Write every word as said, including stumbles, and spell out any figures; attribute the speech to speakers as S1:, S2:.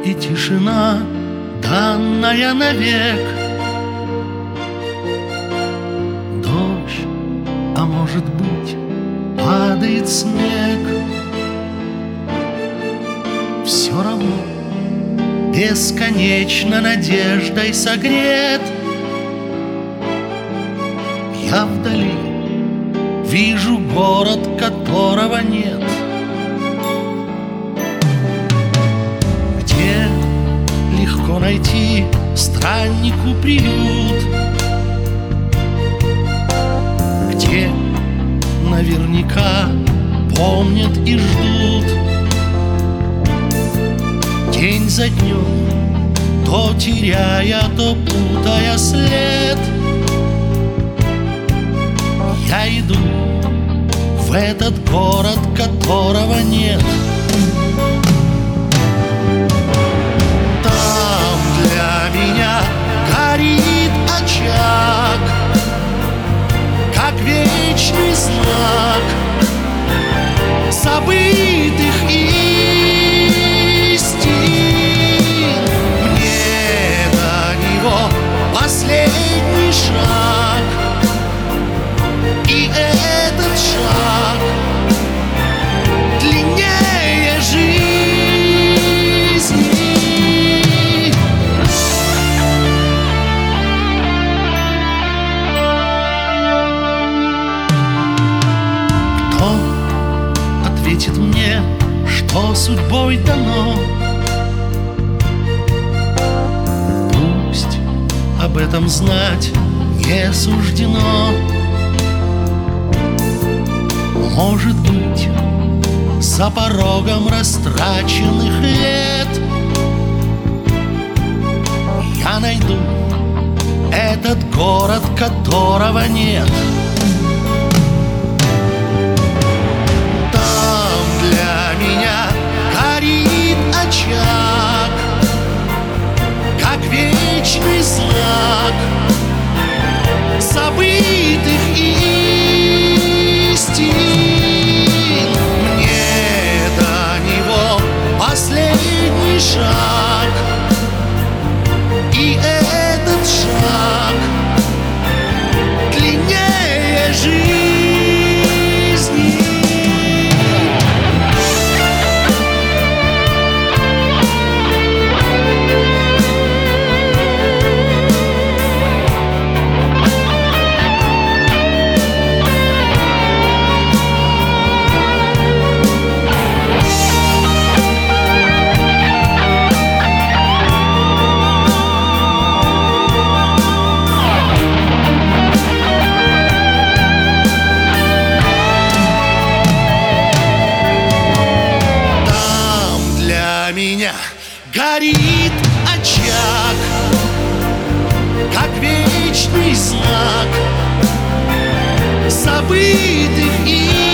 S1: и тишина, данная навек. Дождь, а может быть, падает снег. Все равно бесконечно надеждой согрет. Я вдали вижу город, которого нет, где легко найти страннику приют, где наверняка помнят и ждут. День за днем, то теряя, то путая след, я иду в этот город, которого нет. Там для меня горит очаг, как вечный знак забытых истин. Мне до него последний шаг, и этот шаг длиннее жизни. Кто ответит мне, что судьбой дано? Пусть об этом знать не суждено. Может быть, за порогом растраченных лет я найду этот город, которого нет. Там для меня горит очаг, как вечный знак забытых истин. Последний шаг, и этот шаг длиннее жизни. Меня горит очаг, как вечный знак забытых и